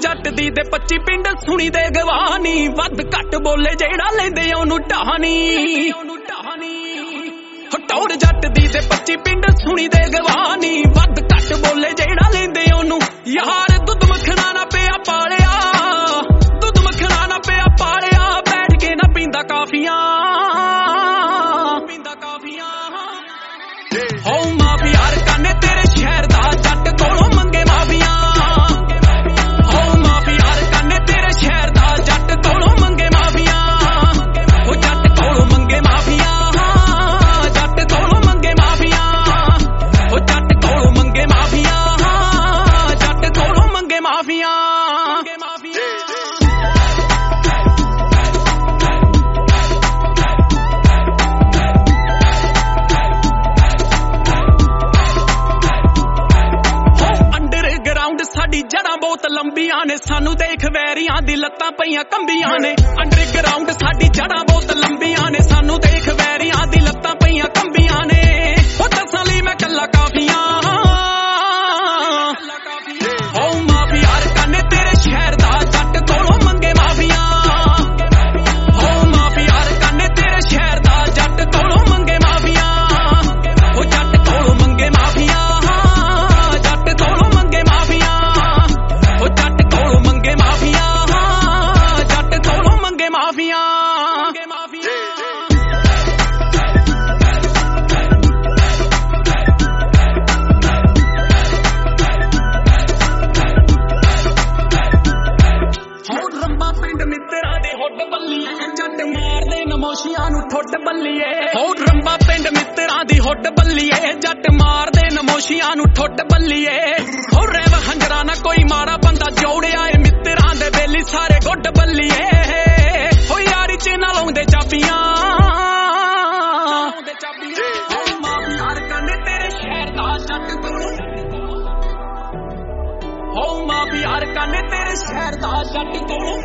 जट दी ते 25 पिंड सुनी दे गवानी वध घट बोले जेड़ा लेंदे ओनू ढानी टौर जट दी ते 25 पिंड सुनी दे गवानी वध घट बोले जेड़ा लेंदे ओनू यार दुध मखना ना पिया पालिया दुध मखना ना पिया पालिया बैठ के ना पींदा काफियां हो माफिया काने तेरे शहर दा जट कोलों मंगे माफिया हो माफिया काने तेरे शहर दा जट कोलों मंगे माफिया हो जट कोलों मंगे माफिया जट कोलों मंगे माफिया हो जट कोलों मंगे माफिया जट कोलों मंगे माफिया साडी जड़ा बहुत लंबियां ने सानू देख वैरियां दी लत्तां पईयां कंबियां ने अंडरग्राउंड साडी जड़ा बहुत लंबियां ने सानू देख वैरियां दी लत्तां पईयां कंबियां ने ओ दसां लई मैं कल्ला काफियां ओ माफिया काने तेरे शहर दा जट कोलों मंगे माफिया ओ माफिया काने तेरे शहर दा जट कोलों मंगे माफिया ओ जट कोलों मंगे माफिया जट कोलों मंगे माफिया ओ जट कोलों मंगे माफिया जट कोलों मंगे माफिया रंबा पिंड मित्रा दे हुड बल्लीए जट मारदे नमोशियां नू ठुड बल्लीए हो रंबा पिंड मित्रा दी हुड बल्लीए जट मारदे नमोशियां नू ठुड बल्लीए हो रेव हंजरा ना कोई माड़ा बंदा जोड़िया ए मित्रा दे बेली सारे गुड बल्लीए हो यारी च ना लाउंदे चाबियां हो माफिया काने तेरे शहर दा जट कोलों हो माफिया काने तेरे शहर दा जट कोलों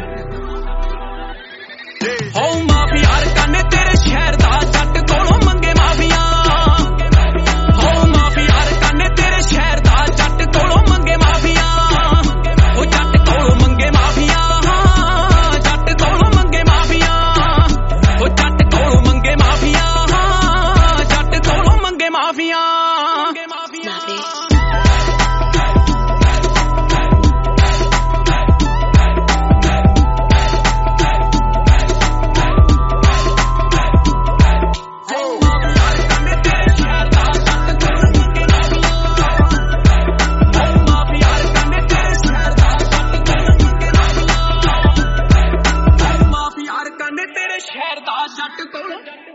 हो माफिया काने तेरे शहर दा जट कोलों मंगे माफिया हो माफिया काने तेरे शहर दा जट कोलों मंगे माफिया हो जट कोलों मंगे माफिया जट कोलों मंगे माफिया हो जट कोलों मंगे माफिया जट कोलों मंगे माफिया तेरे शहर दा जट कोलों